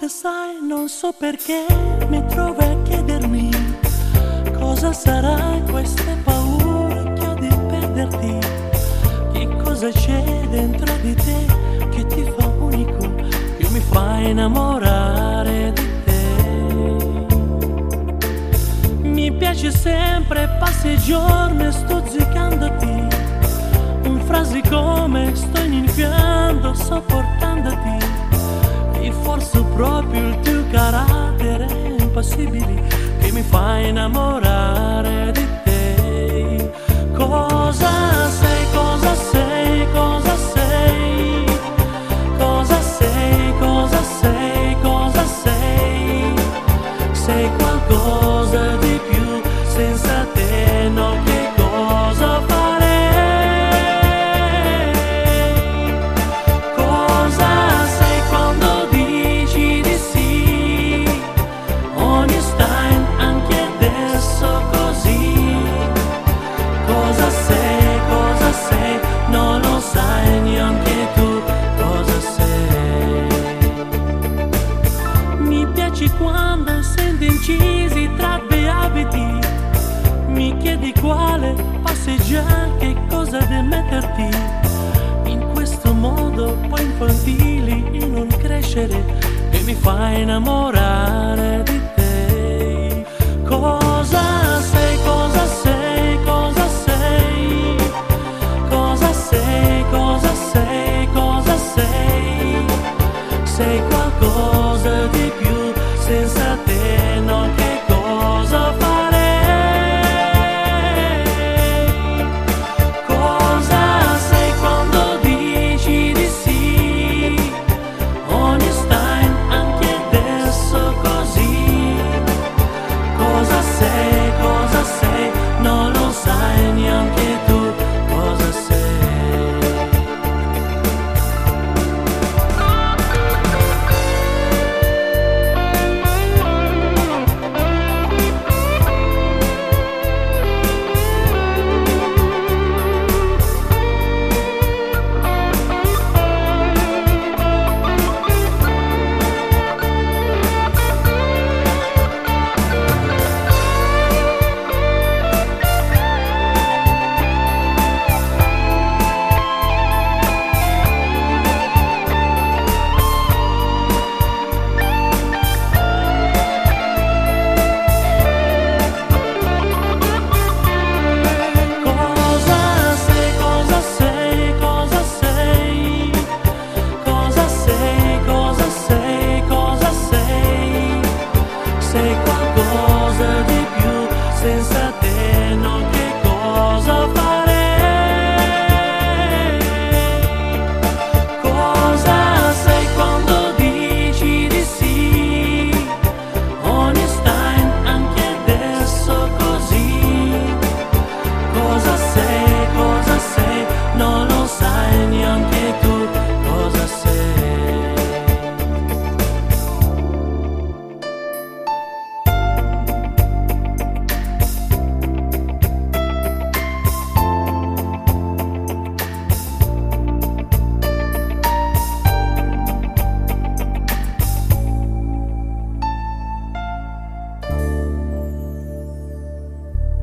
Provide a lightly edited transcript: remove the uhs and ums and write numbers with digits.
volte sai, non so perché mi trovo a chiedermi cosa sarà queste paure che ho di perderti. Che cosa c'è dentro di te che ti fa unico, che mi fa innamorare di te. Mi piace sempre, passi i giorni stuzzicandoti, in frasi come sto iniziando sopportandoti. E forse proprio il tuo carattere impassibile che mi fa innamorare di te. Cosa sei, cosa sei, cosa sei, cosa sei, cosa sei, cosa sei. Sei qualcosa di più, senza te no, che cosa farei? Cosa sei quando dici di sì? Ogni Stein, anche adesso così. Cosa sei, non lo sai neanche tu cosa sei. Mi piaci quando senti incisi tra due abiti, mi chiedi quale passeggiare, che cosa da metterti. In questo modo poi infantili e non crescere, che mi fa innamorare